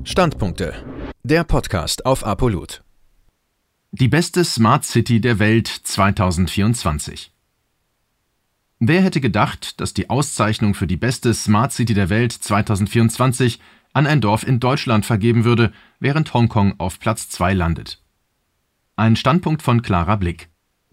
Standpunkte. Der Podcast auf ApoLoot. Die beste Smart City der Welt 2024. Wer hätte gedacht, dass die Auszeichnung für die beste Smart City der Welt 2024 an ein Dorf in Deutschland vergeben würde, während Hongkong auf Platz 2 landet? Ein Standpunkt von Clara Blick.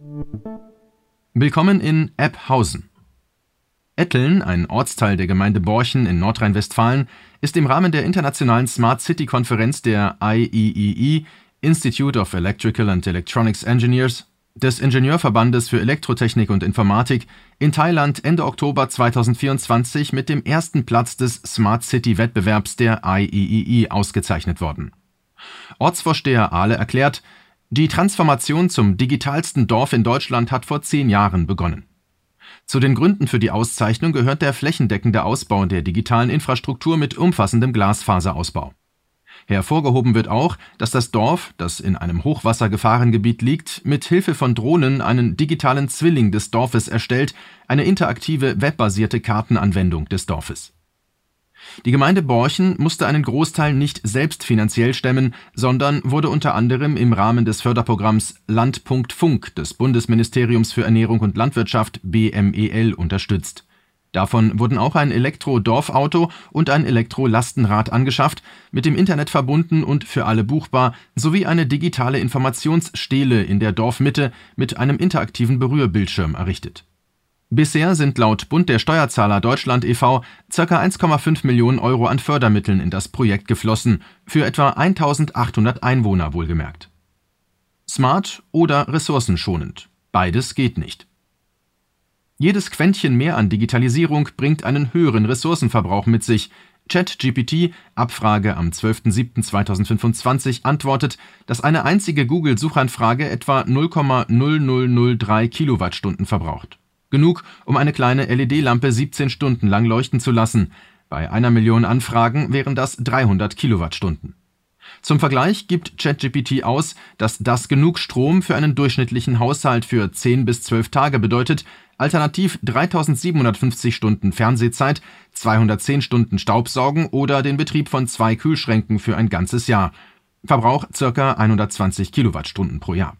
Willkommen in Ebhausen. Etteln, ein Ortsteil der Gemeinde Borchen in Nordrhein-Westfalen, ist im Rahmen der internationalen Smart City-Konferenz der IEEE Institute of Electrical and Electronics Engineers des Ingenieurverbandes für Elektrotechnik und Informatik in Thailand Ende Oktober 2024 mit dem ersten Platz des Smart City-Wettbewerbs der IEEE ausgezeichnet worden. Ortsvorsteher Ahle erklärt, die Transformation zum digitalsten Dorf in Deutschland hat vor 10 Jahren begonnen. Zu den Gründen für die Auszeichnung gehört der flächendeckende Ausbau der digitalen Infrastruktur mit umfassendem Glasfaserausbau. Hervorgehoben wird auch, dass das Dorf, das in einem Hochwassergefahrengebiet liegt, mit Hilfe von Drohnen einen digitalen Zwilling des Dorfes erstellt, eine interaktive webbasierte Kartenanwendung des Dorfes. Die Gemeinde Borchen musste einen Großteil nicht selbst finanziell stemmen, sondern wurde unter anderem im Rahmen des Förderprogramms Land.Funk des Bundesministeriums für Ernährung und Landwirtschaft BMEL unterstützt. Davon wurden auch ein Elektro-Dorfauto und ein Elektro-Lastenrad angeschafft, mit dem Internet verbunden und für alle buchbar, sowie eine digitale Informationsstele in der Dorfmitte mit einem interaktiven Berührbildschirm errichtet. Bisher sind laut Bund der Steuerzahler Deutschland e.V. ca. 1,5 Millionen Euro an Fördermitteln in das Projekt geflossen, für etwa 1.800 Einwohner wohlgemerkt. Smart oder ressourcenschonend? Beides geht nicht. Jedes Quäntchen mehr an Digitalisierung bringt einen höheren Ressourcenverbrauch mit sich. ChatGPT, Abfrage am 12.07.2025, antwortet, dass eine einzige Google-Suchanfrage etwa 0,0003 Kilowattstunden verbraucht. Genug, um eine kleine LED-Lampe 17 Stunden lang leuchten zu lassen. Bei 1 Million Anfragen wären das 300 Kilowattstunden. Zum Vergleich gibt ChatGPT aus, dass das genug Strom für einen durchschnittlichen Haushalt für 10 bis 12 Tage bedeutet, alternativ 3750 Stunden Fernsehzeit, 210 Stunden Staubsaugen oder den Betrieb von 2 Kühlschränken für ein ganzes Jahr. Verbrauch ca. 120 Kilowattstunden pro Jahr.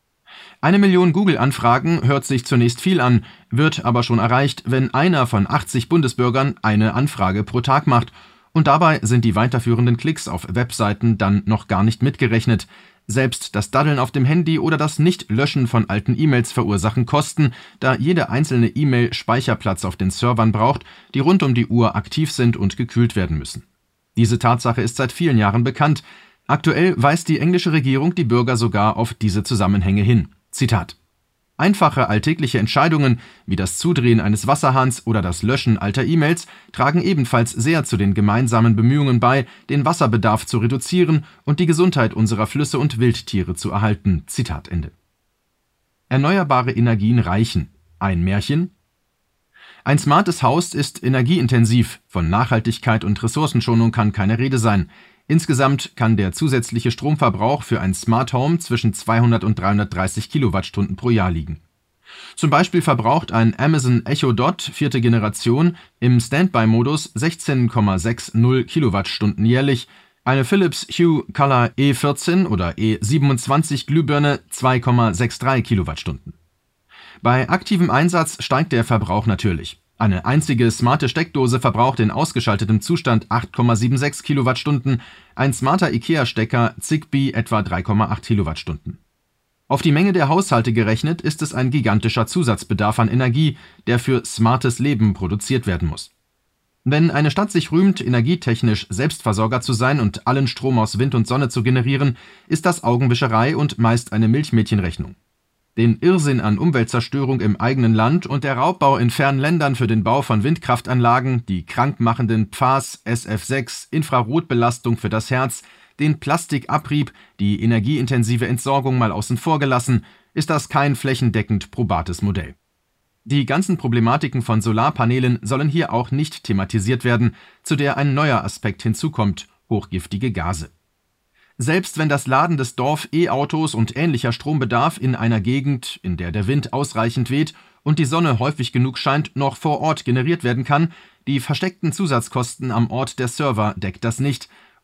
1 Million Google-Anfragen hört sich zunächst viel an, wird aber schon erreicht, wenn einer von 80 Bundesbürgern eine Anfrage pro Tag macht. Und dabei sind die weiterführenden Klicks auf Webseiten dann noch gar nicht mitgerechnet. Selbst das Daddeln auf dem Handy oder das Nicht-Löschen von alten E-Mails verursachen Kosten, da jede einzelne E-Mail Speicherplatz auf den Servern braucht, die rund um die Uhr aktiv sind und gekühlt werden müssen. Diese Tatsache ist seit vielen Jahren bekannt. Aktuell weist die englische Regierung die Bürger sogar auf diese Zusammenhänge hin. Zitat: Einfache alltägliche Entscheidungen wie das Zudrehen eines Wasserhahns oder das Löschen alter E-Mails tragen ebenfalls sehr zu den gemeinsamen Bemühungen bei, den Wasserbedarf zu reduzieren und die Gesundheit unserer Flüsse und Wildtiere zu erhalten. Zitat Ende. Erneuerbare Energien reichen. Ein Märchen? Ein smartes Haus ist energieintensiv, von Nachhaltigkeit und Ressourcenschonung kann keine Rede sein. Insgesamt kann der zusätzliche Stromverbrauch für ein Smart Home zwischen 200 und 330 Kilowattstunden pro Jahr liegen. Zum Beispiel verbraucht ein Amazon Echo Dot 4. Generation im Standby-Modus 16,60 Kilowattstunden jährlich, eine Philips Hue Color E14 oder E27 Glühbirne 2,63 Kilowattstunden. Bei aktivem Einsatz steigt der Verbrauch natürlich. Eine einzige smarte Steckdose verbraucht in ausgeschaltetem Zustand 8,76 Kilowattstunden, ein smarter IKEA-Stecker Zigbee etwa 3,8 Kilowattstunden. Auf die Menge der Haushalte gerechnet ist es ein gigantischer Zusatzbedarf an Energie, der für smartes Leben produziert werden muss. Wenn eine Stadt sich rühmt, energietechnisch Selbstversorger zu sein und allen Strom aus Wind und Sonne zu generieren, ist das Augenwischerei und meist eine Milchmädchenrechnung. Den Irrsinn an Umweltzerstörung im eigenen Land und der Raubbau in fernen Ländern für den Bau von Windkraftanlagen, die krankmachenden PFAS, SF6, Infrarotbelastung für das Herz, den Plastikabrieb, die energieintensive Entsorgung mal außen vor gelassen, ist das kein flächendeckend probates Modell. Die ganzen Problematiken von Solarpanelen sollen hier auch nicht thematisiert werden, zu der ein neuer Aspekt hinzukommt: hochgiftige Gase. Selbst wenn das Laden des Dorf E-Autos und ähnlicher Strombedarf in einer Gegend, in der der Wind ausreichend weht und die Sonne häufig genug scheint, noch vor Ort generiert werden kann, die versteckten Zusatzkosten am Ort der Server deckt das nicht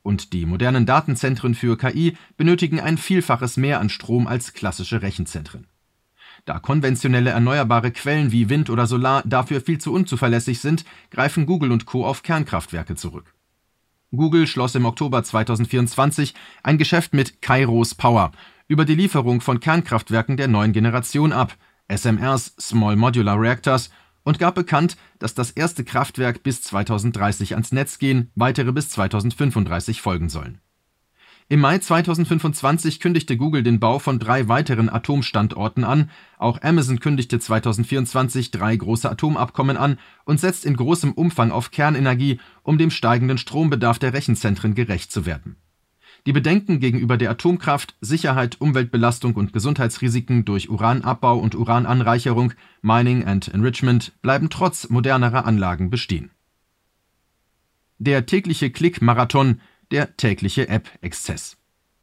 und die modernen Datenzentren für KI benötigen ein Vielfaches mehr an Strom als klassische Rechenzentren. Da konventionelle erneuerbare Quellen wie Wind oder Solar dafür viel zu unzuverlässig sind, greifen Google und Co. auf Kernkraftwerke zurück. Google schloss im Oktober 2024 ein Geschäft mit Kairos Power über die Lieferung von Kernkraftwerken der neuen Generation ab, SMRs, Small Modular Reactors, und gab bekannt, dass das erste Kraftwerk bis 2030 ans Netz gehen, weitere bis 2035 folgen sollen. Im Mai 2025 kündigte Google den Bau von 3 weiteren Atomstandorten an, auch Amazon kündigte 2024 3 große Atomabkommen an und setzt in großem Umfang auf Kernenergie, um dem steigenden Strombedarf der Rechenzentren gerecht zu werden. Die Bedenken gegenüber der Atomkraft, Sicherheit, Umweltbelastung und Gesundheitsrisiken durch Uranabbau und Urananreicherung, Mining and Enrichment bleiben trotz modernerer Anlagen bestehen. Der tägliche Klick-Marathon, der tägliche App-Exzess.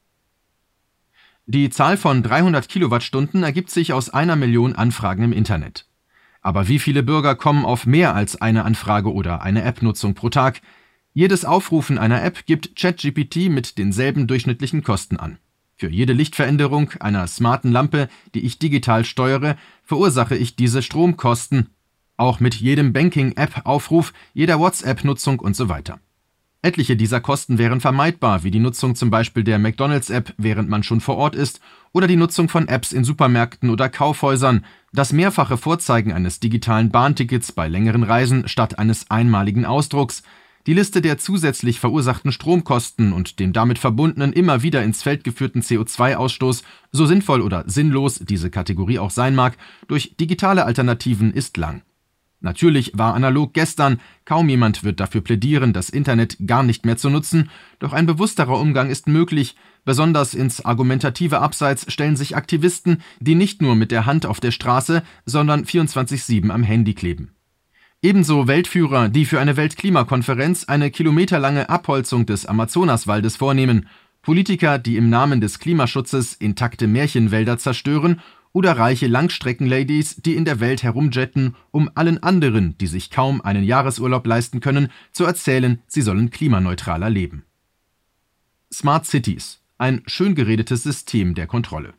Die Zahl von 300 Kilowattstunden ergibt sich aus 1 Million Anfragen im Internet. Aber wie viele Bürger kommen auf mehr als eine Anfrage oder eine App-Nutzung pro Tag? Jedes Aufrufen einer App gibt ChatGPT mit denselben durchschnittlichen Kosten an. Für jede Lichtveränderung einer smarten Lampe, die ich digital steuere, verursache ich diese Stromkosten. Auch mit jedem Banking-App-Aufruf, jeder WhatsApp-Nutzung und so weiter. Etliche dieser Kosten wären vermeidbar, wie die Nutzung zum Beispiel der McDonald's-App, während man schon vor Ort ist, oder die Nutzung von Apps in Supermärkten oder Kaufhäusern, das mehrfache Vorzeigen eines digitalen Bahntickets bei längeren Reisen statt eines einmaligen Ausdrucks, die Liste der zusätzlich verursachten Stromkosten und dem damit verbundenen immer wieder ins Feld geführten CO2-Ausstoß, so sinnvoll oder sinnlos diese Kategorie auch sein mag, durch digitale Alternativen ist lang. Natürlich war analog gestern, kaum jemand wird dafür plädieren, das Internet gar nicht mehr zu nutzen, doch ein bewussterer Umgang ist möglich, besonders ins argumentative Abseits stellen sich Aktivisten, die nicht nur mit der Hand auf der Straße, sondern 24/7 am Handy kleben. Ebenso Weltführer, die für eine Weltklimakonferenz eine kilometerlange Abholzung des Amazonaswaldes vornehmen, Politiker, die im Namen des Klimaschutzes intakte Märchenwälder zerstören, oder reiche Langstreckenladies, die in der Welt herumjetten, um allen anderen, die sich kaum einen Jahresurlaub leisten können, zu erzählen, sie sollen klimaneutraler leben. Smart Cities – ein schön geredetes System der Kontrolle.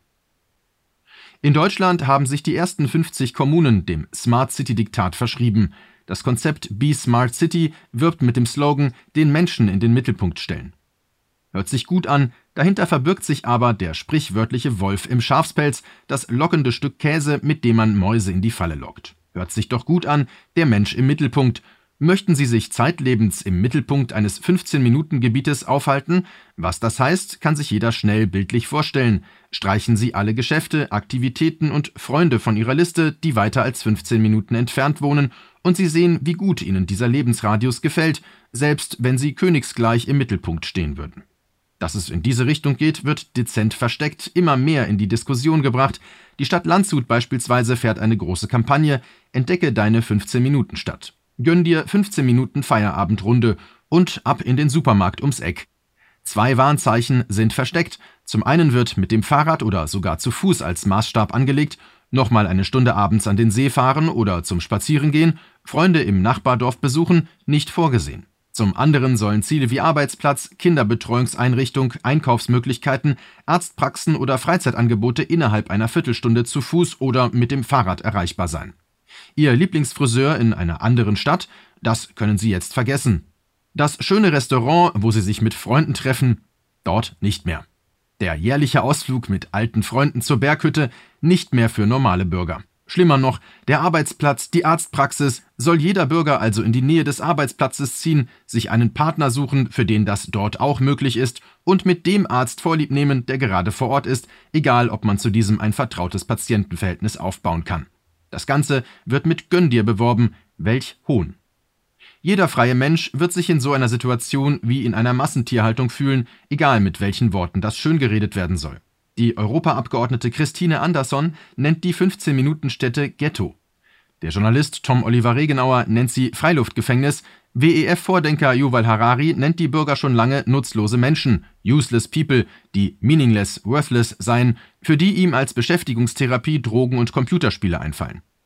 In Deutschland haben sich die ersten 50 Kommunen dem Smart City-Diktat verschrieben. Das Konzept Be Smart City wirbt mit dem Slogan „Den Menschen in den Mittelpunkt stellen“. Hört sich gut an, dahinter verbirgt sich aber der sprichwörtliche Wolf im Schafspelz, das lockende Stück Käse, mit dem man Mäuse in die Falle lockt. Hört sich doch gut an, der Mensch im Mittelpunkt. Möchten Sie sich zeitlebens im Mittelpunkt eines 15-Minuten-Gebietes aufhalten? Was das heißt, kann sich jeder schnell bildlich vorstellen. Streichen Sie alle Geschäfte, Aktivitäten und Freunde von Ihrer Liste, die weiter als 15 Minuten entfernt wohnen, und Sie sehen, wie gut Ihnen dieser Lebensradius gefällt, selbst wenn Sie königsgleich im Mittelpunkt stehen würden. Dass es in diese Richtung geht, wird dezent versteckt, immer mehr in die Diskussion gebracht. Die Stadt Landshut beispielsweise fährt eine große Kampagne „Entdecke deine 15-Minuten-Stadt“. Gönn dir 15 Minuten Feierabendrunde und ab in den Supermarkt ums Eck. 2 Warnzeichen sind versteckt. Zum einen wird mit dem Fahrrad oder sogar zu Fuß als Maßstab angelegt, nochmal eine Stunde abends an den See fahren oder zum Spazierengehen, Freunde im Nachbardorf besuchen, nicht vorgesehen. Zum anderen sollen Ziele wie Arbeitsplatz, Kinderbetreuungseinrichtung, Einkaufsmöglichkeiten, Arztpraxen oder Freizeitangebote innerhalb einer Viertelstunde zu Fuß oder mit dem Fahrrad erreichbar sein. Ihr Lieblingsfriseur in einer anderen Stadt, das können Sie jetzt vergessen. Das schöne Restaurant, wo Sie sich mit Freunden treffen, dort nicht mehr. Der jährliche Ausflug mit alten Freunden zur Berghütte, nicht mehr für normale Bürger. Schlimmer noch, der Arbeitsplatz, die Arztpraxis, soll jeder Bürger also in die Nähe des Arbeitsplatzes ziehen, sich einen Partner suchen, für den das dort auch möglich ist, und mit dem Arzt Vorlieb nehmen, der gerade vor Ort ist, egal ob man zu diesem ein vertrautes Patientenverhältnis aufbauen kann. Das Ganze wird mit Gönn dir beworben, welch Hohn. Jeder freie Mensch wird sich in so einer Situation wie in einer Massentierhaltung fühlen, egal mit welchen Worten das schön geredet werden soll. Die Europaabgeordnete Christine Anderson nennt die 15-Minuten-Städte Ghetto. Der Journalist Tom Oliver Regenauer nennt sie Freiluftgefängnis. WEF-Vordenker Yuval Harari nennt die Bürger schon lange nutzlose Menschen, useless people, die meaningless, worthless seien, für die ihm als Beschäftigungstherapie Drogen und Computerspiele einfallen.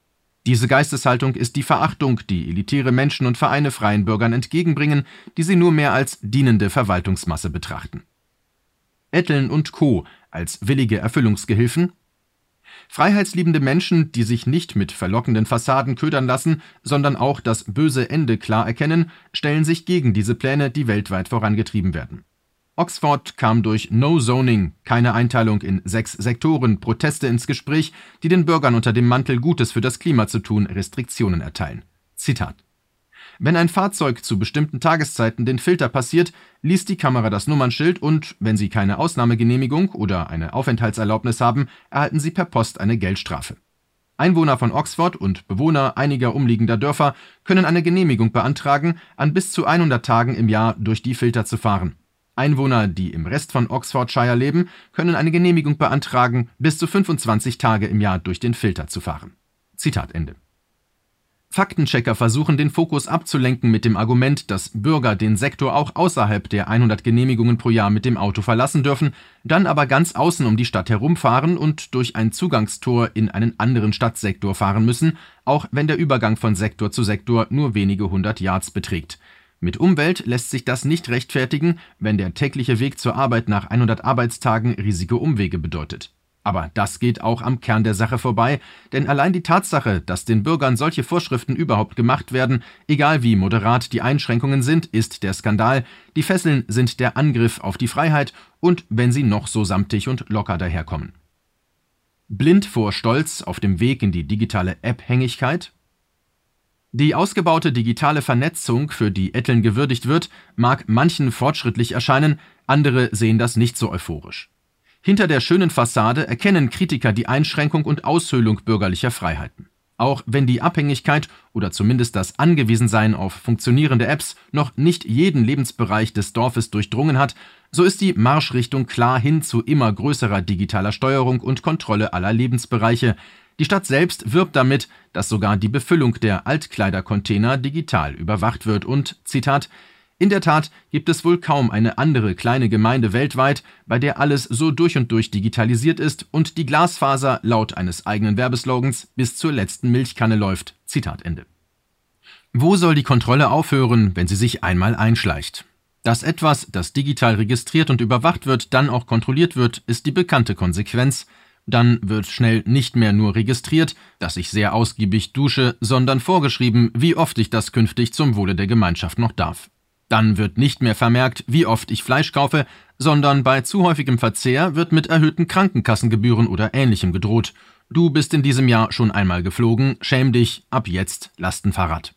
Diese Geisteshaltung ist die Verachtung, die elitäre Menschen und Vereine freien Bürgern entgegenbringen, die sie nur mehr als dienende Verwaltungsmasse betrachten. Etteln und Co. als willige Erfüllungsgehilfen? Freiheitsliebende Menschen, die sich nicht mit verlockenden Fassaden ködern lassen, sondern auch das böse Ende klar erkennen, stellen sich gegen diese Pläne, die weltweit vorangetrieben werden. Oxford kam durch No Zoning, keine Einteilung in 6 Sektoren, Proteste ins Gespräch, die den Bürgern unter dem Mantel, Gutes für das Klima zu tun, Restriktionen erteilen. Zitat: Wenn ein Fahrzeug zu bestimmten Tageszeiten den Filter passiert, liest die Kamera das Nummernschild und, wenn Sie keine Ausnahmegenehmigung oder eine Aufenthaltserlaubnis haben, erhalten Sie per Post eine Geldstrafe. Einwohner von Oxford und Bewohner einiger umliegender Dörfer können eine Genehmigung beantragen, an bis zu 100 Tagen im Jahr durch die Filter zu fahren. Einwohner, die im Rest von Oxfordshire leben, können eine Genehmigung beantragen, bis zu 25 Tage im Jahr durch den Filter zu fahren. Zitat Ende. Faktenchecker versuchen, den Fokus abzulenken mit dem Argument, dass Bürger den Sektor auch außerhalb der 100 Genehmigungen pro Jahr mit dem Auto verlassen dürfen, dann aber ganz außen um die Stadt herumfahren und durch ein Zugangstor in einen anderen Stadtsektor fahren müssen, auch wenn der Übergang von Sektor zu Sektor nur wenige 100 Yards beträgt. Mit Umwelt lässt sich das nicht rechtfertigen, wenn der tägliche Weg zur Arbeit nach 100 Arbeitstagen riesige Umwege bedeutet. Aber das geht auch am Kern der Sache vorbei, denn allein die Tatsache, dass den Bürgern solche Vorschriften überhaupt gemacht werden, egal wie moderat die Einschränkungen sind, ist der Skandal. Die Fesseln sind der Angriff auf die Freiheit und wenn sie noch so samtig und locker daherkommen. Blind vor Stolz auf dem Weg in die digitale Abhängigkeit? Die ausgebaute digitale Vernetzung, für die Etteln gewürdigt wird, mag manchen fortschrittlich erscheinen, andere sehen das nicht so euphorisch. Hinter der schönen Fassade erkennen Kritiker die Einschränkung und Aushöhlung bürgerlicher Freiheiten. Auch wenn die Abhängigkeit oder zumindest das Angewiesensein auf funktionierende Apps noch nicht jeden Lebensbereich des Dorfes durchdrungen hat, so ist die Marschrichtung klar hin zu immer größerer digitaler Steuerung und Kontrolle aller Lebensbereiche. Die Stadt selbst wirbt damit, dass sogar die Befüllung der Altkleidercontainer digital überwacht wird und, Zitat, in der Tat gibt es wohl kaum eine andere kleine Gemeinde weltweit, bei der alles so durch und durch digitalisiert ist und die Glasfaser laut eines eigenen Werbeslogans bis zur letzten Milchkanne läuft. Zitat Ende. Wo soll die Kontrolle aufhören, wenn sie sich einmal einschleicht? Dass etwas, das digital registriert und überwacht wird, dann auch kontrolliert wird, ist die bekannte Konsequenz. Dann wird schnell nicht mehr nur registriert, dass ich sehr ausgiebig dusche, sondern vorgeschrieben, wie oft ich das künftig zum Wohle der Gemeinschaft noch darf. Dann wird nicht mehr vermerkt, wie oft ich Fleisch kaufe, sondern bei zu häufigem Verzehr wird mit erhöhten Krankenkassengebühren oder Ähnlichem gedroht. Du bist in diesem Jahr schon einmal geflogen, schäm dich, ab jetzt Lastenfahrrad.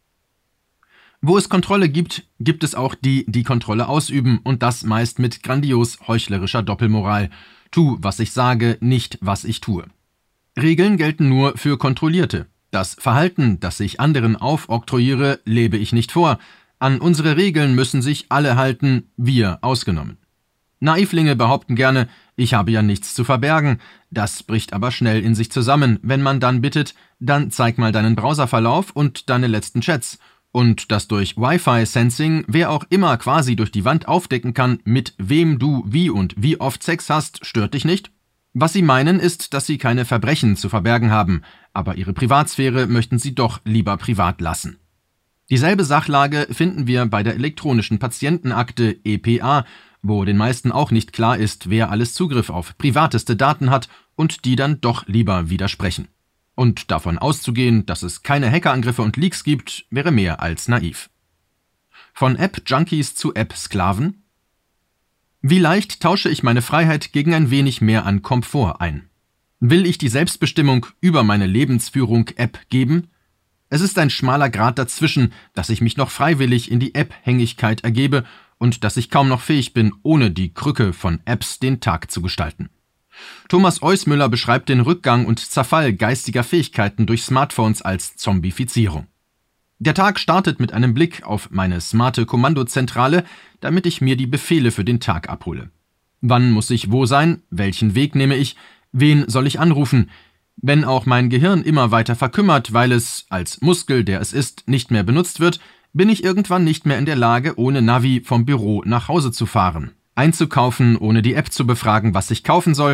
Wo es Kontrolle gibt, gibt es auch die, die Kontrolle ausüben und das meist mit grandios heuchlerischer Doppelmoral. Tu, was ich sage, nicht, was ich tue. Regeln gelten nur für Kontrollierte. Das Verhalten, das ich anderen aufoktroyiere, lebe ich nicht vor. An unsere Regeln müssen sich alle halten, wir ausgenommen. Naivlinge behaupten gerne, ich habe ja nichts zu verbergen. Das bricht aber schnell in sich zusammen, wenn man dann bittet, dann zeig mal deinen Browserverlauf und deine letzten Chats. Und dass durch Wi-Fi-Sensing wer auch immer quasi durch die Wand aufdecken kann, mit wem du wie und wie oft Sex hast, stört dich nicht? Was sie meinen, ist, dass sie keine Verbrechen zu verbergen haben, aber ihre Privatsphäre möchten sie doch lieber privat lassen. Dieselbe Sachlage finden wir bei der elektronischen Patientenakte EPA, wo den meisten auch nicht klar ist, wer alles Zugriff auf privateste Daten hat und die dann doch lieber widersprechen. Und davon auszugehen, dass es keine Hackerangriffe und Leaks gibt, wäre mehr als naiv. Von App-Junkies zu App-Sklaven? Wie leicht tausche ich meine Freiheit gegen ein wenig mehr an Komfort ein? Will ich die Selbstbestimmung über meine Lebensführung App geben? Es ist ein schmaler Grat dazwischen, dass ich mich noch freiwillig in die App-Hängigkeit ergebe und dass ich kaum noch fähig bin, ohne die Krücke von Apps den Tag zu gestalten. Thomas Eusmüller beschreibt den Rückgang und Zerfall geistiger Fähigkeiten durch Smartphones als Zombifizierung. Der Tag startet mit einem Blick auf meine smarte Kommandozentrale, damit ich mir die Befehle für den Tag abhole. Wann muss ich wo sein? Welchen Weg nehme ich? Wen soll ich anrufen? Wenn auch mein Gehirn immer weiter verkümmert, weil es, als Muskel, der es ist, nicht mehr benutzt wird, bin ich irgendwann nicht mehr in der Lage, ohne Navi vom Büro nach Hause zu fahren, einzukaufen, ohne die App zu befragen, was ich kaufen soll,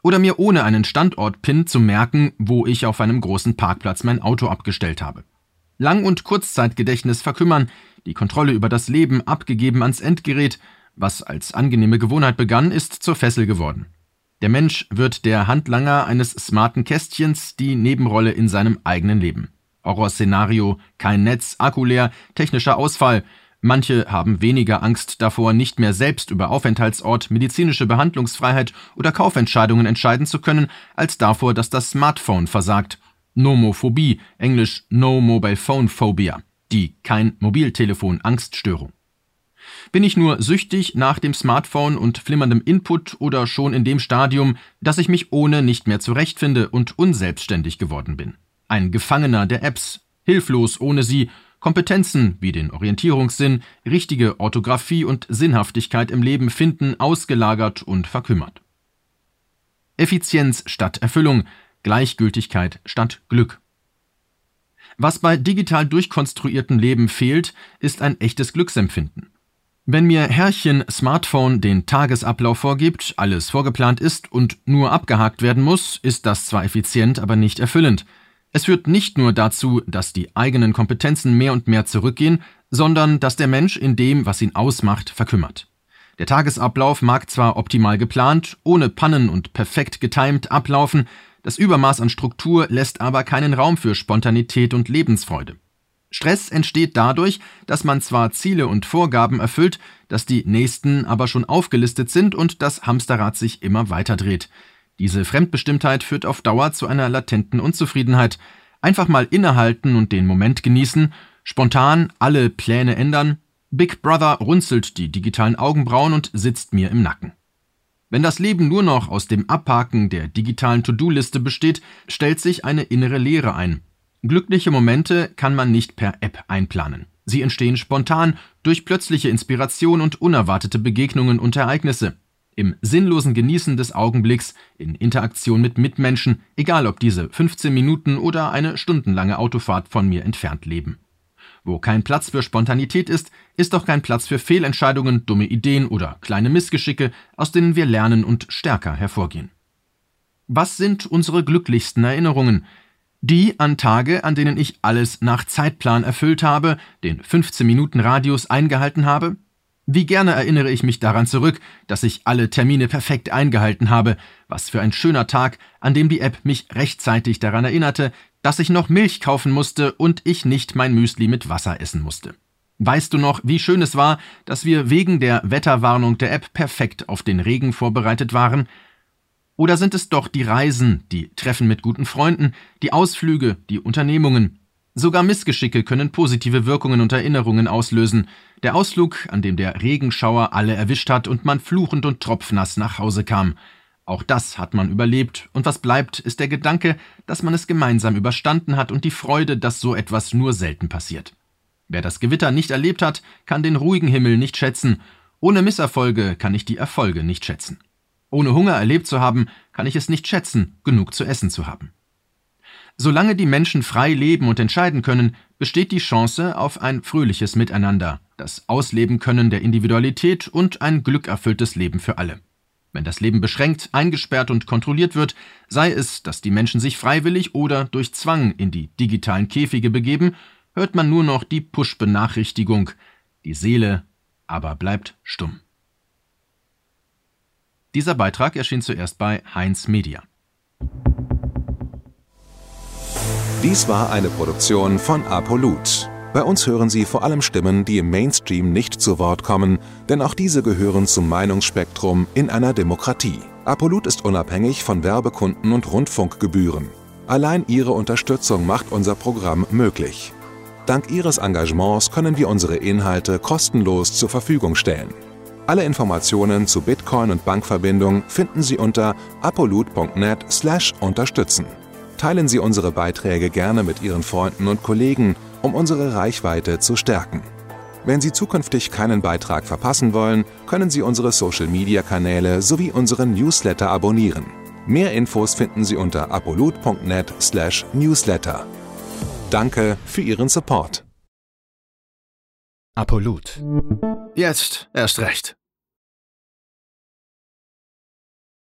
oder mir ohne einen Standort-Pin zu merken, wo ich auf einem großen Parkplatz mein Auto abgestellt habe. Lang- und Kurzzeitgedächtnis verkümmern, die Kontrolle über das Leben abgegeben ans Endgerät, was als angenehme Gewohnheit begann, ist zur Fessel geworden. Der Mensch wird der Handlanger eines smarten Kästchens, die Nebenrolle in seinem eigenen Leben. Horrorszenario, kein Netz, Akku leer, technischer Ausfall. Manche haben weniger Angst davor, nicht mehr selbst über Aufenthaltsort, medizinische Behandlungsfreiheit oder Kaufentscheidungen entscheiden zu können, als davor, dass das Smartphone versagt. Nomophobie, englisch No Mobile Phone Phobia, die Kein-Mobiltelefon-Angststörung. Bin ich nur süchtig nach dem Smartphone und flimmerndem Input oder schon in dem Stadium, dass ich mich ohne nicht mehr zurechtfinde und unselbstständig geworden bin? Ein Gefangener der Apps, hilflos ohne sie, Kompetenzen wie den Orientierungssinn, richtige Orthographie und Sinnhaftigkeit im Leben finden, ausgelagert und verkümmert. Effizienz statt Erfüllung, Gleichgültigkeit statt Glück. Was bei digital durchkonstruiertem Leben fehlt, ist ein echtes Glücksempfinden. Wenn mir Herrchen Smartphone den Tagesablauf vorgibt, alles vorgeplant ist und nur abgehakt werden muss, ist das zwar effizient, aber nicht erfüllend. Es führt nicht nur dazu, dass die eigenen Kompetenzen mehr und mehr zurückgehen, sondern dass der Mensch in dem, was ihn ausmacht, verkümmert. Der Tagesablauf mag zwar optimal geplant, ohne Pannen und perfekt getimt ablaufen, das Übermaß an Struktur lässt aber keinen Raum für Spontanität und Lebensfreude. Stress entsteht dadurch, dass man zwar Ziele und Vorgaben erfüllt, dass die nächsten aber schon aufgelistet sind und das Hamsterrad sich immer weiter dreht. Diese Fremdbestimmtheit führt auf Dauer zu einer latenten Unzufriedenheit. Einfach mal innehalten und den Moment genießen, spontan alle Pläne ändern. Big Brother runzelt die digitalen Augenbrauen und sitzt mir im Nacken. Wenn das Leben nur noch aus dem Abhaken der digitalen To-Do-Liste besteht, stellt sich eine innere Leere ein. Glückliche Momente kann man nicht per App einplanen. Sie entstehen spontan durch plötzliche Inspiration und unerwartete Begegnungen und Ereignisse. Im sinnlosen Genießen des Augenblicks, in Interaktion mit Mitmenschen, egal ob diese 15 Minuten oder eine stundenlange Autofahrt von mir entfernt leben. Wo kein Platz für Spontanität ist, ist auch kein Platz für Fehlentscheidungen, dumme Ideen oder kleine Missgeschicke, aus denen wir lernen und stärker hervorgehen. Was sind unsere glücklichsten Erinnerungen? Die an Tage, an denen ich alles nach Zeitplan erfüllt habe, den 15-Minuten-Radius eingehalten habe? Wie gerne erinnere ich mich daran zurück, dass ich alle Termine perfekt eingehalten habe. Was für ein schöner Tag, an dem die App mich rechtzeitig daran erinnerte, dass ich noch Milch kaufen musste und ich nicht mein Müsli mit Wasser essen musste. Weißt du noch, wie schön es war, dass wir wegen der Wetterwarnung der App perfekt auf den Regen vorbereitet waren? Oder sind es doch die Reisen, die Treffen mit guten Freunden, die Ausflüge, die Unternehmungen? Sogar Missgeschicke können positive Wirkungen und Erinnerungen auslösen. Der Ausflug, an dem der Regenschauer alle erwischt hat und man fluchend und tropfnass nach Hause kam. Auch das hat man überlebt, und was bleibt, ist der Gedanke, dass man es gemeinsam überstanden hat und die Freude, dass so etwas nur selten passiert. Wer das Gewitter nicht erlebt hat, kann den ruhigen Himmel nicht schätzen. Ohne Misserfolge kann ich die Erfolge nicht schätzen. Ohne Hunger erlebt zu haben, kann ich es nicht schätzen, genug zu essen zu haben. Solange die Menschen frei leben und entscheiden können, besteht die Chance auf ein fröhliches Miteinander, das Ausleben können der Individualität und ein glückerfülltes Leben für alle. Wenn das Leben beschränkt, eingesperrt und kontrolliert wird, sei es, dass die Menschen sich freiwillig oder durch Zwang in die digitalen Käfige begeben, hört man nur noch die Push-Benachrichtigung. Die Seele aber bleibt stumm. Dieser Beitrag erschien zuerst bei Heinz Media. Dies war eine Produktion von ApoLoot. Bei uns hören Sie vor allem Stimmen, die im Mainstream nicht zu Wort kommen, denn auch diese gehören zum Meinungsspektrum in einer Demokratie. ApoLoot ist unabhängig von Werbekunden und Rundfunkgebühren. Allein Ihre Unterstützung macht unser Programm möglich. Dank Ihres Engagements können wir unsere Inhalte kostenlos zur Verfügung stellen. Alle Informationen zu Bitcoin und Bankverbindung finden Sie unter apoloot.net/unterstützen. Teilen Sie unsere Beiträge gerne mit Ihren Freunden und Kollegen, um unsere Reichweite zu stärken. Wenn Sie zukünftig keinen Beitrag verpassen wollen, können Sie unsere Social-Media-Kanäle sowie unseren Newsletter abonnieren. Mehr Infos finden Sie unter apoloot.net/newsletter. Danke für Ihren Support. ApoLoot. Jetzt erst recht.